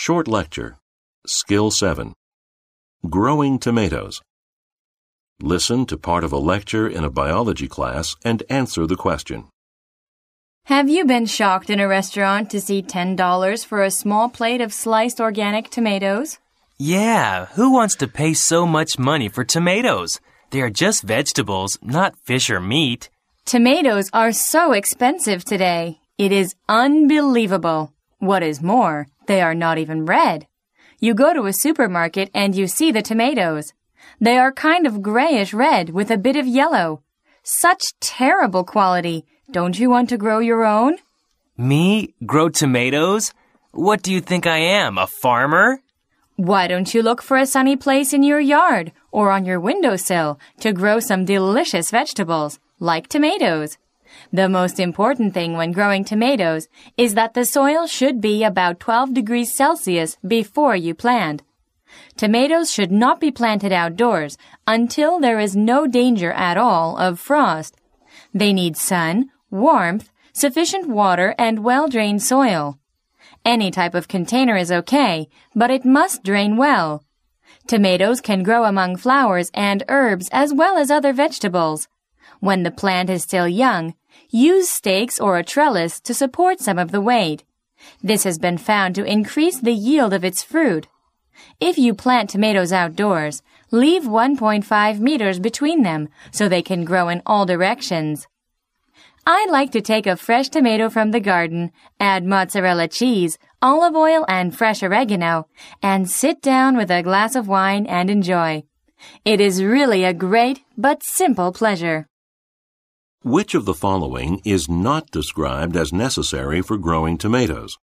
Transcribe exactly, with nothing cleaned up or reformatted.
Short lecture. Skill seven. Growing tomatoes. Listen to part of a lecture in a biology class and answer the question. Have you been shocked in a restaurant to see ten dollars for a small plate of sliced organic tomatoes? Yeah, who wants to pay so much money for tomatoes? They are just vegetables, not fish or meat. Tomatoes are so expensive today. It is unbelievable. What is more, they are not even red. You go to a supermarket and you see the tomatoes. They are kind of grayish red with a bit of yellow. Such terrible quality. Don't you want to grow your own? Me? Grow tomatoes? What do you think I am, a farmer? Why don't you look for a sunny place in your yard or on your windowsill to grow some delicious vegetables, like tomatoes? The most important thing when growing tomatoes is that the soil should be about twelve degrees Celsius before you plant. Tomatoes should not be planted outdoors until there is no danger at all of frost. They need sun, warmth, sufficient water, and well-drained soil. Any type of container is okay, but it must drain well. Tomatoes can grow among flowers and herbs as well as other vegetables. When the plant is still young, use stakes or a trellis to support some of the weight. This has been found to increase the yield of its fruit. If you plant tomatoes outdoors, leave one point five meters between them so they can grow in all directions. I like to take a fresh tomato from the garden, add mozzarella cheese, olive oil, and fresh oregano, and sit down with a glass of wine and enjoy. It is really a great but simple pleasure. Which of the following is not described as necessary for growing tomatoes?